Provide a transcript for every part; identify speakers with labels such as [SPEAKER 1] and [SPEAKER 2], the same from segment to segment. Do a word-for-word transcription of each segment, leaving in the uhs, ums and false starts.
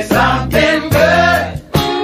[SPEAKER 1] me something good.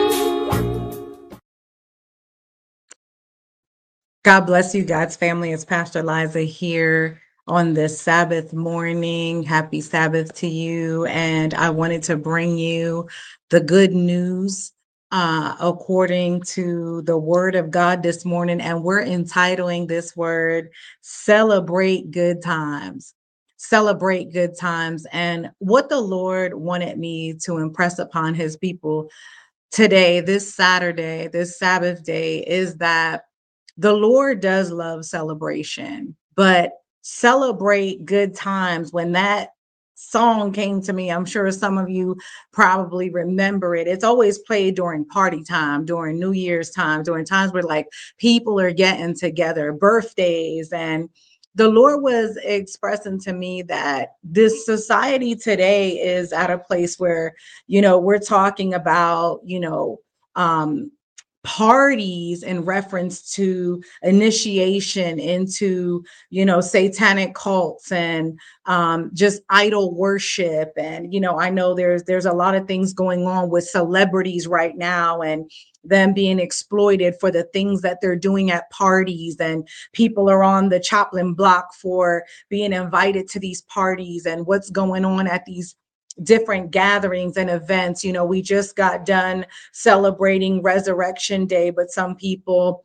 [SPEAKER 2] God bless you, God's family. It's Pastor Liza here on this Sabbath morning. Happy Sabbath to you. And I wanted to bring you the good news uh, according to the word of God this morning. And we're entitling this word, Celebrate Good Times. Celebrate good times. And what the Lord wanted me to impress upon his people today, this Saturday, this Sabbath day, is that the Lord does love celebration, but celebrate good times. When that song came to me, I'm sure some of you probably remember it. It's always played during party time, during New Year's time, during times where like people are getting together, birthdays. And the Lord was expressing to me that this society today is at a place where, you know, we're talking about, you know, um, parties in reference to initiation into, you know, satanic cults and um, just idol worship. And, you know, I know there's there's a lot of things going on with celebrities right now and them being exploited for the things that they're doing at parties. And people are on the chopping block for being invited to these parties and what's going on at these different gatherings and events. You know, we just got done celebrating Resurrection Day, but some people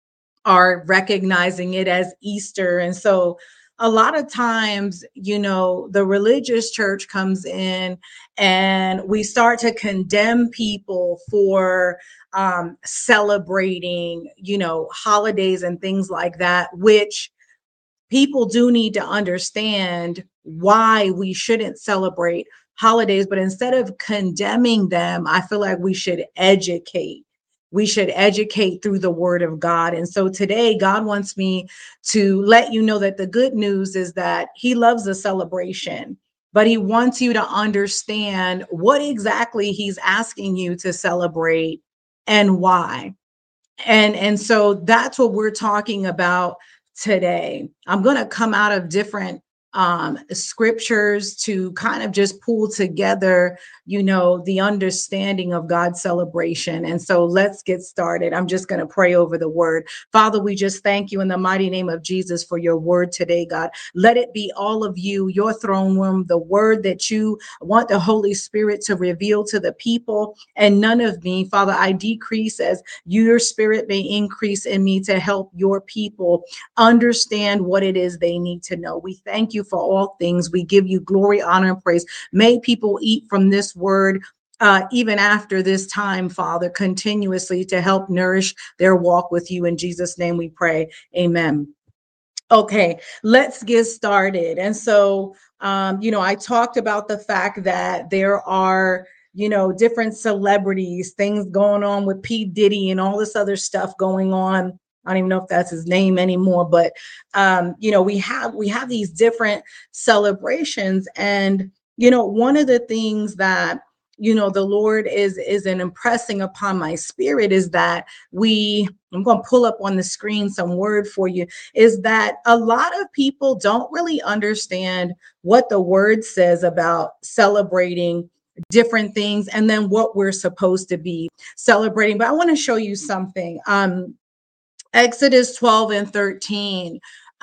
[SPEAKER 2] are recognizing it as Easter. And so a lot of times, you know, the religious church comes in and we start to condemn people for um, celebrating, you know, holidays and things like that, which people do need to understand why we shouldn't celebrate holidays. But instead of condemning them, I feel like we should educate. We should educate through the word of God. And so today, God wants me to let you know that the good news is that he loves a celebration, but he wants you to understand what exactly he's asking you to celebrate and why. And, and so that's what we're talking about today. I'm going to come out of different um, scriptures to kind of just pull together, you know, the understanding of God's celebration. And so let's get started. I'm just going to pray over the word. Father, we just thank you in the mighty name of Jesus for your word today, God. Let it be all of you, your throne room, the word that you want the Holy Spirit to reveal to the people and none of me. Father, I decrease as your spirit may increase in me to help your people understand what it is they need to know. We thank you for all things. We give you glory, honor, and praise. May people eat from this word uh, even after this time, Father, continuously to help nourish their walk with you. In Jesus' name we pray. Amen. Okay, let's get started. And so, um, you know, I talked about the fact that there are, you know, different celebrities, things going on with P. Diddy and all this other stuff going on. I don't even know if that's his name anymore, but um, you know, we have we have these different celebrations, and you know, one of the things that you know the Lord is is an impressing upon my spirit is that we. I'm going to pull up on the screen some word for you. Is that a lot of people don't really understand what the word says about celebrating different things, and then what we're supposed to be celebrating. But I want to show you something. Um, Exodus twelve and thirteen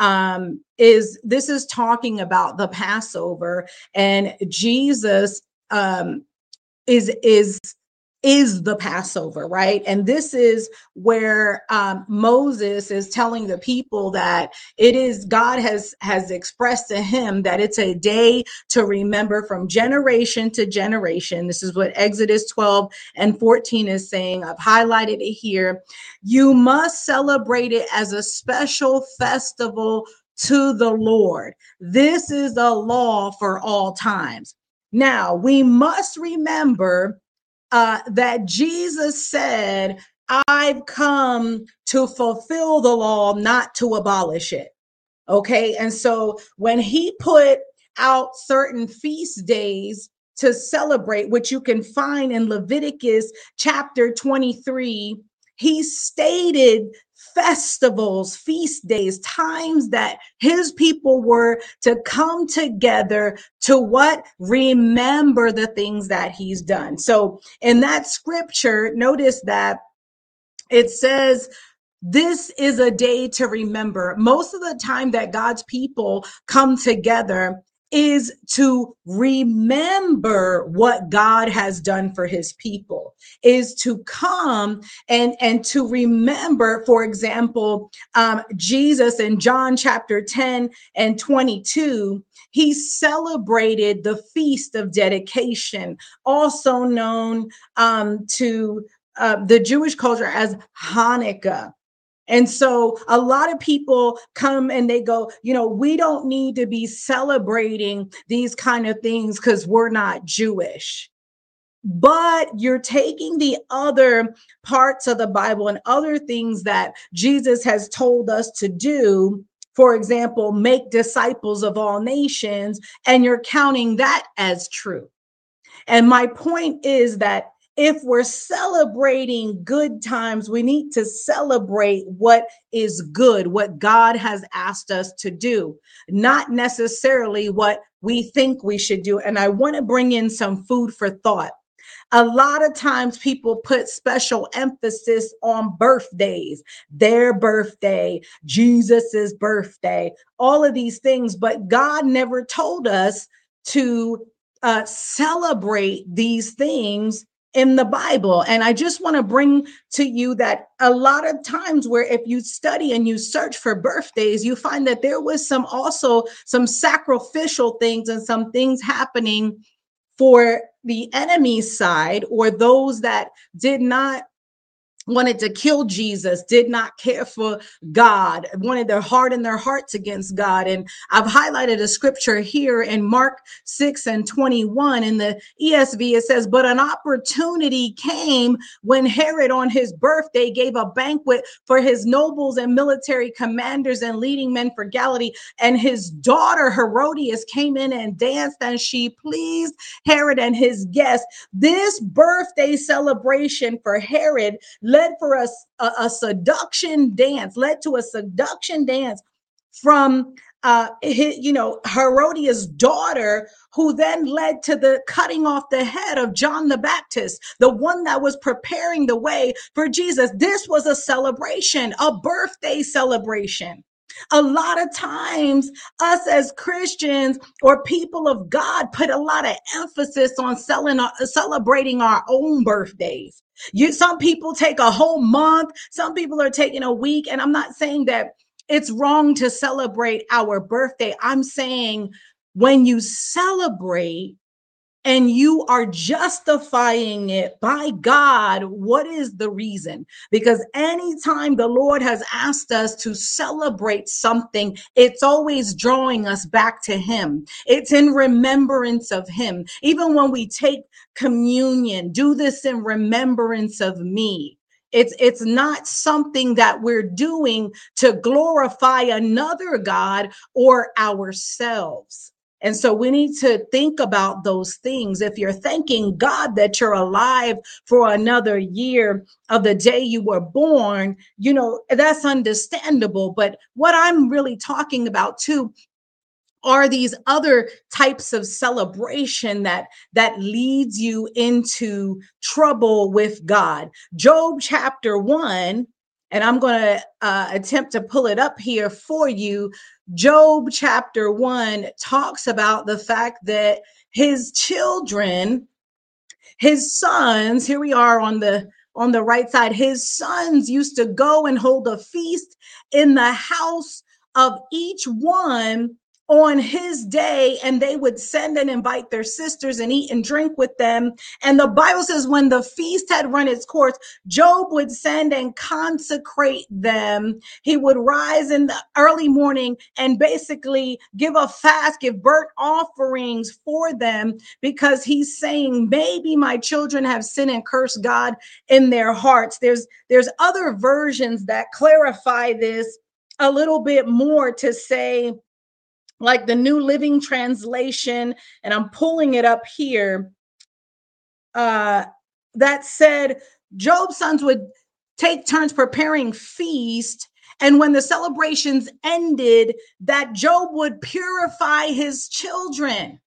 [SPEAKER 2] um, is this is talking about the Passover, and Jesus um, is is is the Passover, right? And this is where um, Moses is telling the people that it is God has has expressed to him that it's a day to remember from generation to generation. This is what Exodus twelve and fourteen is saying. I've highlighted it here. You must celebrate it as a special festival to the Lord. This is a law for all times. Now, we must remember uh, that Jesus said, I've come to fulfill the law, not to abolish it. Okay. And so when he put out certain feast days to celebrate, which you can find in Leviticus chapter twenty-three, he stated festivals, feast days, times that his people were to come together to what? Remember the things that he's done. So in that scripture, notice that it says, this is a day to remember. Most of the time that God's people come together is to remember what God has done for his people, is to come and, and to remember, for example, um, Jesus in John chapter ten and twenty-two, he celebrated the Feast of Dedication, also known um, to uh, the Jewish culture as Hanukkah. And so a lot of people come and they go, you know, we don't need to be celebrating these kind of things because we're not Jewish. But you're taking the other parts of the Bible and other things that Jesus has told us to do. For example, make disciples of all nations, and you're counting that as true. And my point is that if we're celebrating good times, we need to celebrate what is good, what God has asked us to do, not necessarily what we think we should do. And I want to bring in some food for thought. A lot of times people put special emphasis on birthdays, their birthday, Jesus's birthday, all of these things, but God never told us to uh, celebrate these things in the Bible. And I just want to bring to you that a lot of times where if you study and you search for birthdays, you find that there was some also some sacrificial things and some things happening for the enemy's side, or those that did not wanted to kill Jesus, did not care for God, wanted to harden their hearts against God. And I've highlighted a scripture here in Mark six and twenty-one in the E S V. It says, but an opportunity came when Herod on his birthday gave a banquet for his nobles and military commanders and leading men for Galilee. And his daughter Herodias came in and danced, and she pleased Herod and his guests. This birthday celebration for Herod led for us a, a seduction dance, led to a seduction dance from uh his, you know, Herodias' daughter, who then led to the cutting off the head of John the Baptist, the one that was preparing the way for Jesus. This was a celebration, a birthday celebration. A lot of times, us as Christians or people of God put a lot of emphasis on selling, uh, celebrating our own birthdays. You, some people take a whole month. Some people are taking a week. And I'm not saying that it's wrong to celebrate our birthday. I'm saying when you celebrate and you are justifying it by God, what is the reason? Because anytime the Lord has asked us to celebrate something, it's always drawing us back to him. It's in remembrance of him. Even when we take communion, do this in remembrance of me. It's, it's not something that we're doing to glorify another God or ourselves. And so we need to think about those things. If you're thanking God that you're alive for another year of the day you were born, you know, that's understandable. But what I'm really talking about too are these other types of celebration that that leads you into trouble with God. Job chapter one, and I'm going to uh, attempt to pull it up here for you. Job chapter one talks about the fact that his children, his sons, here we are on the on the right side, his sons used to go and hold a feast in the house of each one on his day, and they would send and invite their sisters and eat and drink with them. And the Bible says when the feast had run its course, Job would send and consecrate them. He would rise in the early morning and basically give a fast, give burnt offerings for them, because he's saying, maybe my children have sinned and cursed God in their hearts. There's, there's other versions that clarify this a little bit more to say, like the New Living Translation, and I'm pulling it up here, uh, that said, Job's sons would take turns preparing feast. And when the celebrations ended, that Job would purify his children.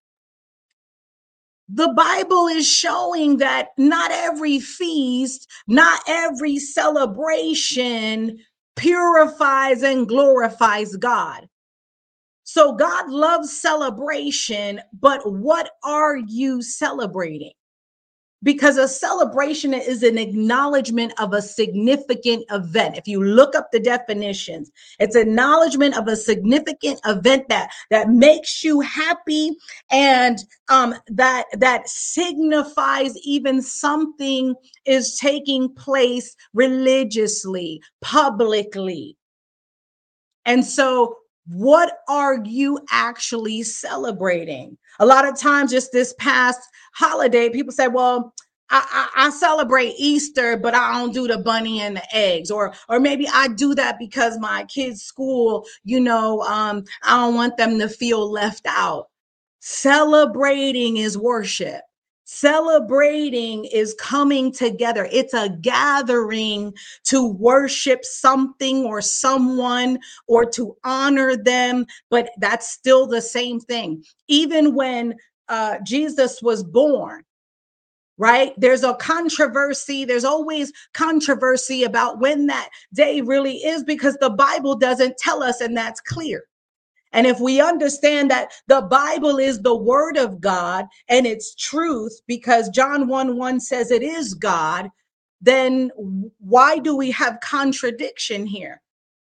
[SPEAKER 2] The Bible is showing that not every feast, not every celebration purifies and glorifies God. So God loves celebration, but what are you celebrating? Because a celebration is an acknowledgement of a significant event. If you look up the definitions, it's acknowledgement of a significant event that, that makes you happy and um, that, that signifies even something is taking place religiously, publicly. And so what are you actually celebrating? A lot of times, just this past holiday, people say, well, I, I, I celebrate Easter, but I don't do the bunny and the eggs. Or, or maybe I do that because my kids' school, you know, um, I don't want them to feel left out. Celebrating is worship. Celebrating is coming together. It's a gathering to worship something or someone or to honor them, but that's still the same thing. Even when uh, Jesus was born, right? There's a controversy. There's always controversy about when that day really is because the Bible doesn't tell us, and that's clear. And if we understand that the Bible is the word of God and it's truth, because John one one says it is God, then why do we have contradiction here?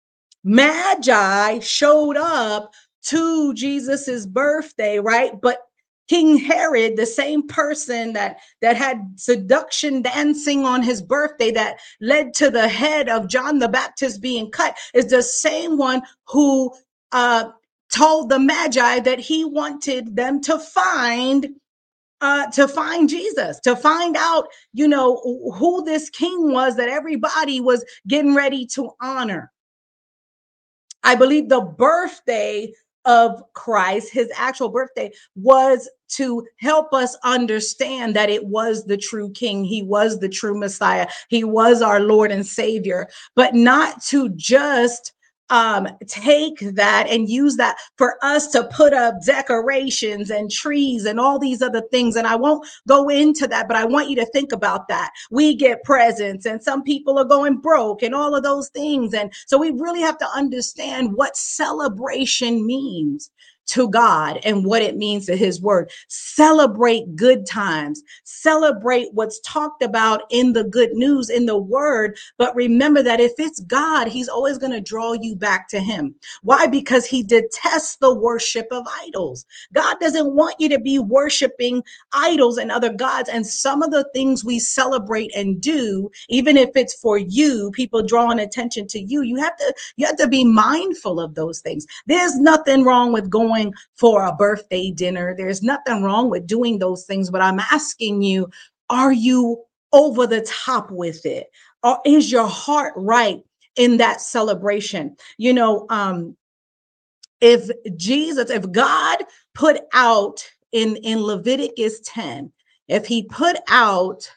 [SPEAKER 2] Magi showed up to Jesus's birthday, right? But King Herod, the same person that, that had seduction dancing on his birthday that led to the head of John the Baptist being cut, is the same one who uh, told the Magi that he wanted them to find uh, to find Jesus, to find out, you know, who this king was that everybody was getting ready to honor. I believe the birthday of Christ, his actual birthday, was to help us understand that it was the true king. He was the true Messiah. He was our Lord and Savior, but not to just um, take that and use that for us to put up decorations and trees and all these other things. And I won't go into that, but I want you to think about that. We get presents and some people are going broke and all of those things. And so we really have to understand what celebration means to God and what it means to his word. Celebrate good times. Celebrate what's talked about in the good news, in the word. But remember that if it's God, he's always going to draw you back to him. Why? Because he detests the worship of idols. God doesn't want you to be worshiping idols and other gods. And some of the things we celebrate and do, even if it's for you, people drawing attention to you, you have to, you have to be mindful of those things. There's nothing wrong with going for a birthday dinner. There's nothing wrong with doing those things, but I'm asking you, are you over the top with it? Or is your heart right in that celebration? You know, um, if Jesus, if God put out in, in Leviticus ten, if he put out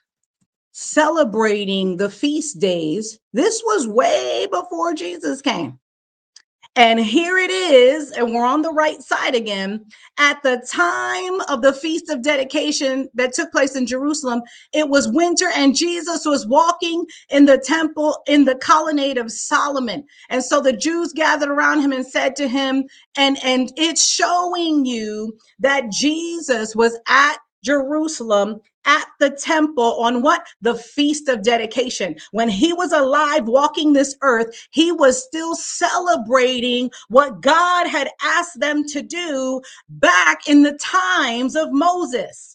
[SPEAKER 2] celebrating the feast days, this was way before Jesus came. And here it is, and we're on the right side again. At the time of the Feast of Dedication that took place in Jerusalem, it was winter, and Jesus was walking in the temple in the colonnade of Solomon. And so the Jews gathered around him and said to him, and, and it's showing you that Jesus was at Jerusalem at the temple on what? The Feast of Dedication. When he was alive walking this earth, he was still celebrating what God had asked them to do back in the times of Moses.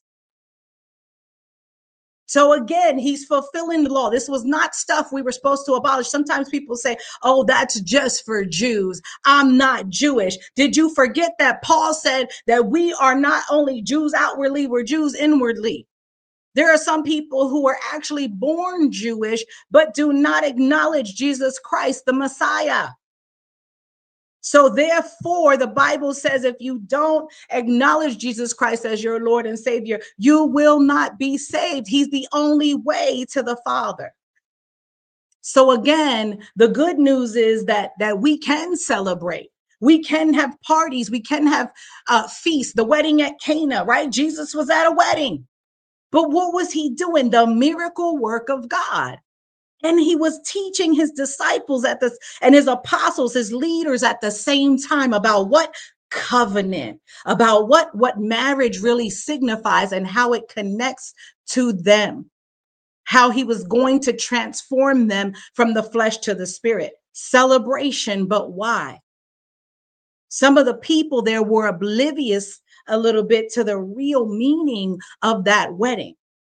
[SPEAKER 2] So again, he's fulfilling the law. This was not stuff we were supposed to abolish. Sometimes people say, oh, that's just for Jews. I'm not Jewish. Did you forget that Paul said that we are not only Jews outwardly, we're Jews inwardly? There are some people who are actually born Jewish, but do not acknowledge Jesus Christ, the Messiah. So therefore, the Bible says if you don't acknowledge Jesus Christ as your Lord and Savior, you will not be saved. He's the only way to the Father. So again, the good news is that that we can celebrate. We can have parties. We can have uh, feasts. The wedding at Cana, right? Jesus was at a wedding. But what was he doing? The miracle work of God. And he was teaching his disciples at this and his apostles, his leaders at the same time about what covenant, about what, what marriage really signifies and how it connects to them, how he was going to transform them from the flesh to the spirit. Celebration, but why? Some of the people there were oblivious a little bit to the real meaning of that wedding.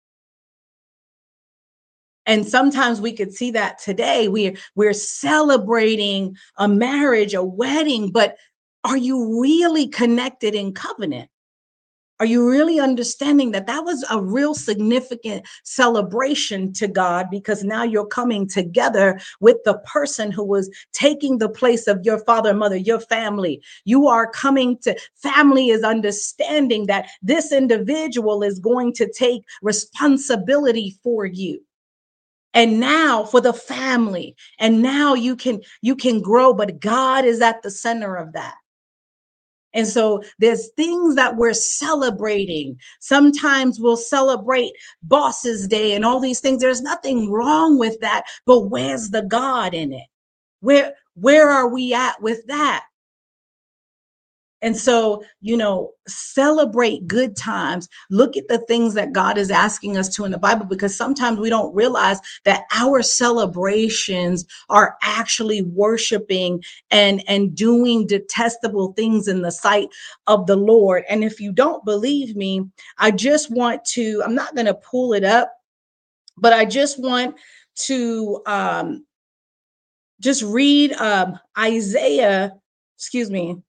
[SPEAKER 2] And sometimes we could see that today. We're, we're celebrating a marriage, a wedding, but are you really connected in covenant? Are you really understanding that that was a real significant celebration to God, because now you're coming together with the person who was taking the place of your father and mother, your family. You are coming to family is understanding that this individual is going to take responsibility for you. And now for the family, and now you can you can grow, but God is at the center of that. And so there's things that we're celebrating. Sometimes we'll celebrate Bosses Day and all these things. There's nothing wrong with that, but where's the God in it? Where where are we at with that? And so, you know, celebrate good times. Look at the things that God is asking us to in the Bible, because sometimes we don't realize that our celebrations are actually worshiping and, and doing detestable things in the sight of the Lord. And if you don't believe me, I just want to, I'm not going to pull it up, but I just want to um, just read um, Isaiah, excuse me.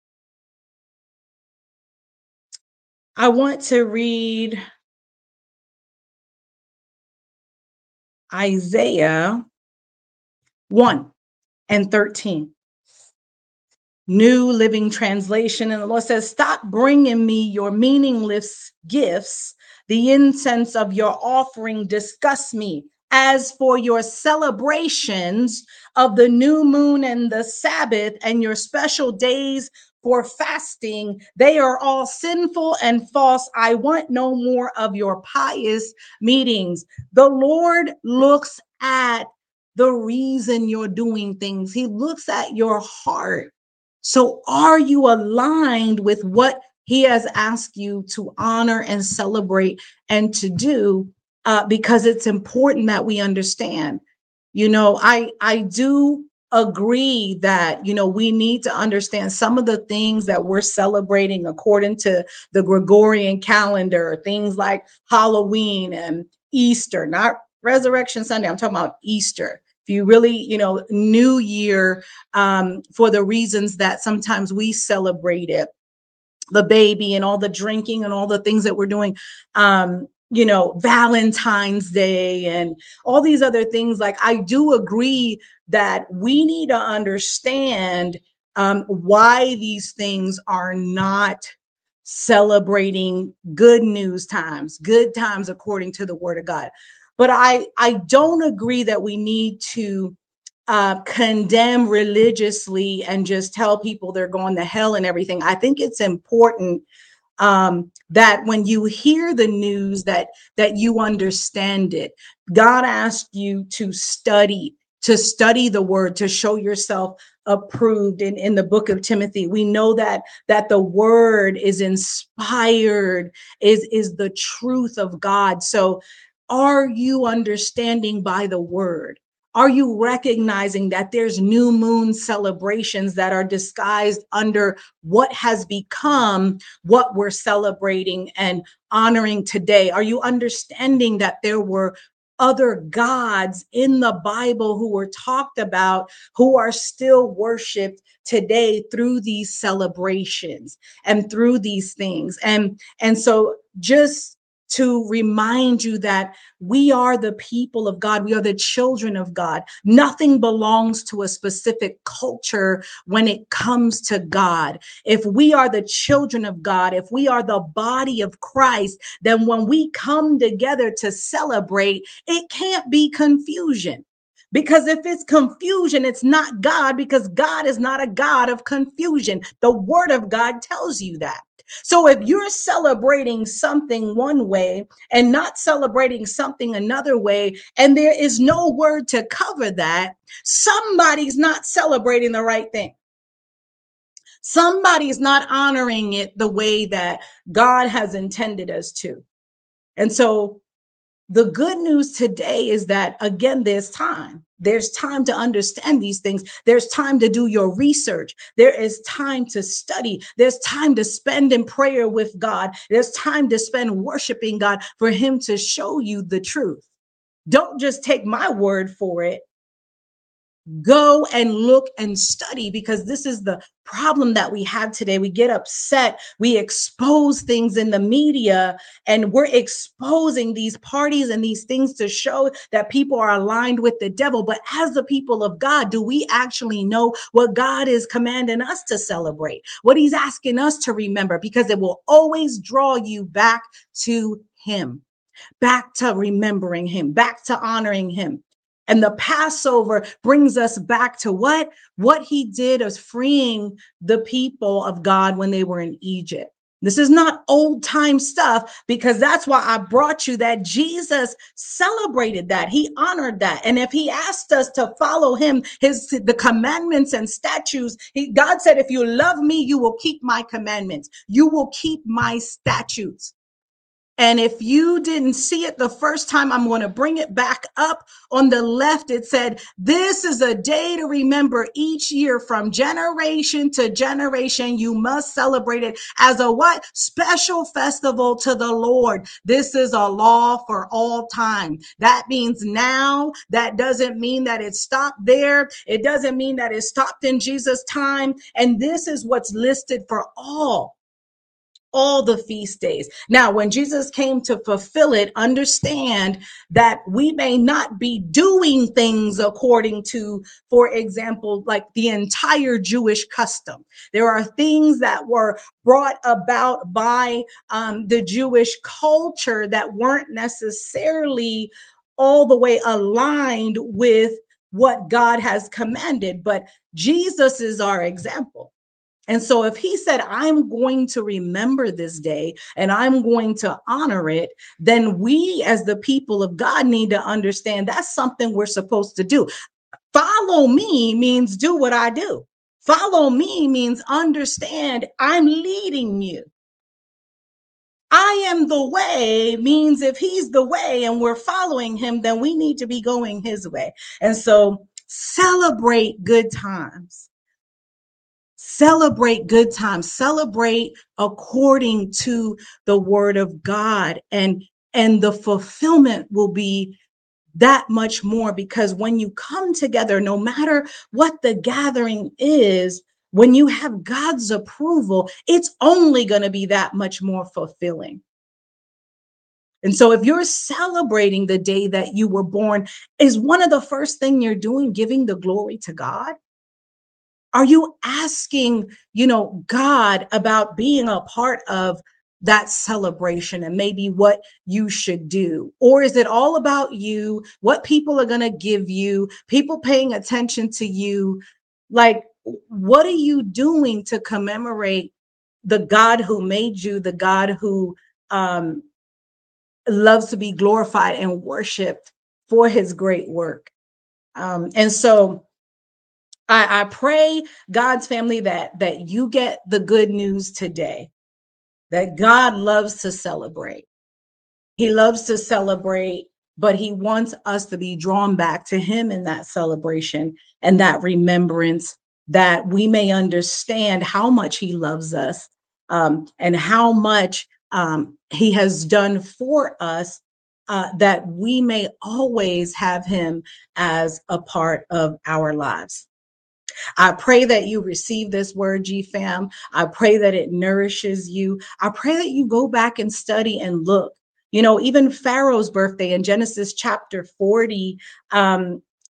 [SPEAKER 2] I want to read Isaiah one and thirteen, New Living Translation. And the Lord says, stop bringing me your meaningless gifts. The incense of your offering disgusts me. As for your celebrations of the new moon and the Sabbath and your special days for fasting, they are all sinful and false. I want no more of your pious meetings. The Lord looks at the reason you're doing things. He looks at your heart. So are you aligned with what he has asked you to honor and celebrate and to do? Uh, because it's important that we understand. You know, I I do agree that, you know, we need to understand some of the things that we're celebrating according to the Gregorian calendar, things like Halloween and Easter, not Resurrection Sunday. I'm talking about Easter. If you really, you know, New Year, um, for the reasons that sometimes we celebrate it, the baby and all the drinking and all the things that we're doing, um, you know, Valentine's Day and all these other things. Like, I do agree that we need to understand um, why these things are not celebrating good news times, good times according to the word of God. But I, I don't agree that we need to uh, condemn religiously and just tell people they're going to hell and everything. I think it's important um, that when you hear the news, that that you understand it. God asked you to study, to study the word, to show yourself approved. In, in the book of Timothy, we know that that the word is inspired, is, is the truth of God. So are you understanding by the word? Are you recognizing that there's new moon celebrations that are disguised under what has become what we're celebrating and honoring today? Are you understanding that there were other gods in the Bible who were talked about, who are still worshiped today through these celebrations and through these things? And, and so just to remind you that we are the people of God. We are the children of God. Nothing belongs to a specific culture when it comes to God. If we are the children of God, if we are the body of Christ, then when we come together to celebrate, it can't be confusion. Because if it's confusion, it's not God, because God is not a God of confusion. The word of God tells you that. So if you're celebrating something one way and not celebrating something another way, and there is no word to cover that, somebody's not celebrating the right thing. Somebody's not honoring it the way that God has intended us to. And so the good news today is that, again, there's time. There's time to understand these things. There's time to do your research. There is time to study. There's time to spend in prayer with God. There's time to spend worshiping God for him to show you the truth. Don't just take my word for it. Go and look and study, because this is the problem that we have today. We get upset. We expose things in the media, and we're exposing these parties and these things to show that people are aligned with the devil. But as the people of God, do we actually know what God is commanding us to celebrate, what he's asking us to remember? Because it will always draw you back to him, back to remembering him, back to honoring him. And the Passover brings us back to what? What he did as freeing the people of God when they were in Egypt. This is not old time stuff, because that's why I brought you that Jesus celebrated that. He honored that. And if he asked us to follow him, his the commandments and statutes, he, God said, if you love me, you will keep my commandments. You will keep my statutes. And if you didn't see it the first time, I'm going to bring it back up. On the left, it said, this is a day to remember each year from generation to generation. You must celebrate it as a what? Special festival to the Lord. This is a law for all time. That means now. That doesn't mean that it stopped there. It doesn't mean that it stopped in Jesus' time. And this is what's listed for all. all the feast days. Now, when Jesus came to fulfill it, understand that we may not be doing things according to, for example, like the entire Jewish custom. There are things that were brought about by um, the Jewish culture that weren't necessarily all the way aligned with what God has commanded, but Jesus is our example. And so if he said, I'm going to remember this day and I'm going to honor it, then we as the people of God need to understand that's something we're supposed to do. Follow me means do what I do. Follow me means understand I'm leading you. I am the way means if he's the way and we're following him, then we need to be going his way. And so celebrate good times. Celebrate good times, celebrate according to the word of God, and, and the fulfillment will be that much more, because when you come together, no matter what the gathering is, when you have God's approval, it's only going to be that much more fulfilling. And so if you're celebrating the day that you were born, is one of the first thing you're doing giving the glory to God? Are you asking, you know, God about being a part of that celebration and maybe what you should do? Or is it all about you, what people are going to give you, people paying attention to you? Like, what are you doing to commemorate the God who made you, the God who um, loves to be glorified and worshiped for his great work? Um, and so I, I pray, God's family, that that you get the good news today, that God loves to celebrate. He loves to celebrate, but he wants us to be drawn back to him in that celebration and that remembrance, that we may understand how much he loves us um, and how much um, he has done for us, uh, that we may always have him as a part of our lives. I pray that you receive this word, G fam. I pray that it nourishes you. I pray that you go back and study and look. You know, even Pharaoh's birthday in Genesis chapter forty, um,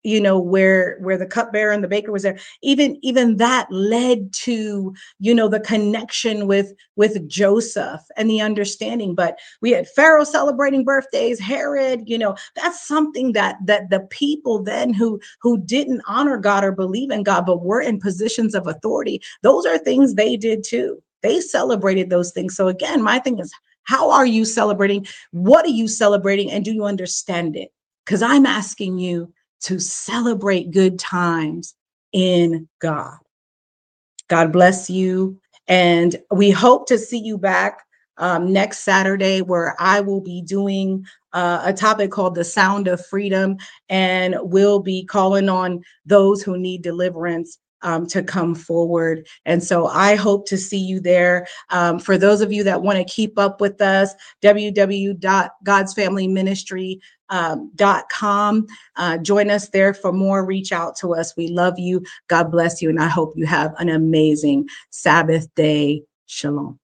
[SPEAKER 2] you know, where where the cupbearer and the baker was there, even even that led to, you know, the connection with with Joseph and the understanding. But we had Pharaoh celebrating birthdays, Herod, you know, that's something that that the people then who who didn't honor God or believe in God but were in positions of authority, those are things they did too. They celebrated those things. So again, my thing is, how are you celebrating? What are you celebrating? And do you understand it? Because I'm asking you to celebrate good times in God. God bless you. And we hope to see you back um, next Saturday, where I will be doing uh, a topic called the sound of freedom, and we'll be calling on those who need deliverance um, to come forward. And so I hope to see you there. Um, for those of you that want to keep up with us, w w w dot gods family ministry dot com. Uh, join us there for more. Reach out to us. We love you. God bless you. And I hope you have an amazing Sabbath day. Shalom.